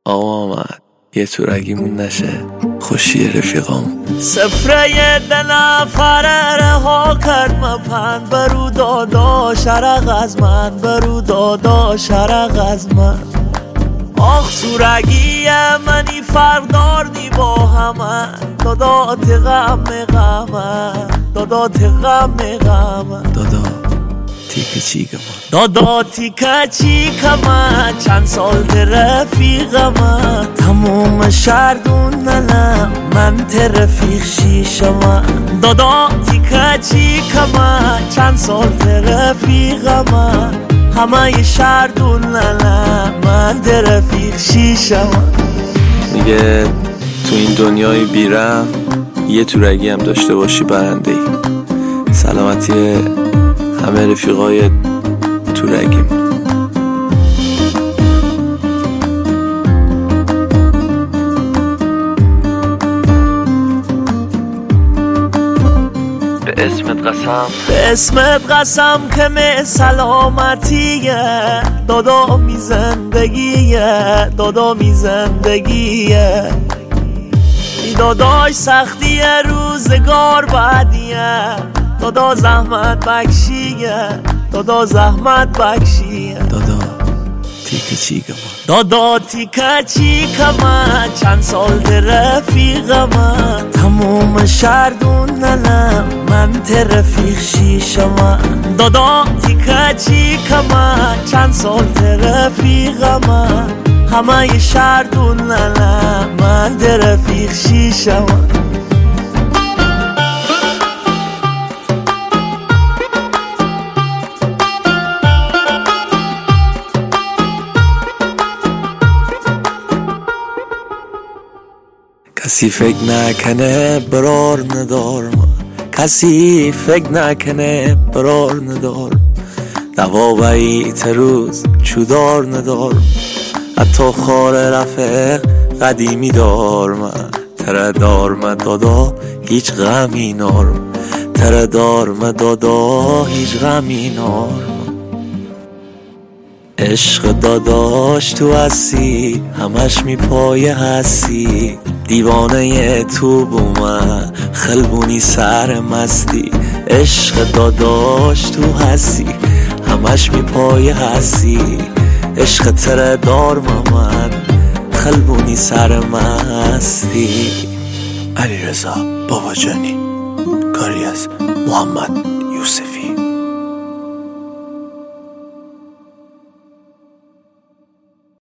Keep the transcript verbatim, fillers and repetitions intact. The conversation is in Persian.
آقا آمد یه تورگیمون نشه خوشی رفیقام. سفره یه نفره رها کرد من پند برو دادا شرق از من برو دادا شرق از من. آخ سورگی منی فرداردی با همه دادا تغم غمه دادا تغم غمه دادا تیکه چیکه من دادا تیکه چیکه من چند سال رفیقم تموم شردون ننم من رفیق شیشم دادا تیکه چیکه من چند سال رفیقم همه شردون ننم من رفیق شیشم. میگه تو این دنیای بیرم یه تورگی هم داشته باشی برنده ای. سلامتی همه رفیقای تورگیم. به اسمت قسم به اسمت قسم که می سلامتیه دادا می زندگیه دادا می زندگیه ای داداش سختی روزگار بعدیه دادا زحمت بکشیه دادا زحمت بکشیه. دادا تیکه چیکه من دادا تیکه چیکه من چند سال رفیقم تموم شردون ننم من رفیق شیشم دادا تیکه چیکه من چند سال رفیقم همه شردون ننم من رفیق شیشم. کسی فکر نکنه برار ندارم کسی فکر نکنه برار ندارم دوا بیت روز چودار ندارم حتی خار رفق قدیمی دارم تره دارم دادا هیچ غمی نارم تره دارم دادا هیچ غمی نارم. عشق داداش تو هستی همش می پایه هستی دیوانه تو بومه خلبونی سر مستی. عشق داداش تو هستی همش می پایه هستی عشق تره دار من خلبونی سر مستی. علیرضا باباجانی کاری از محمد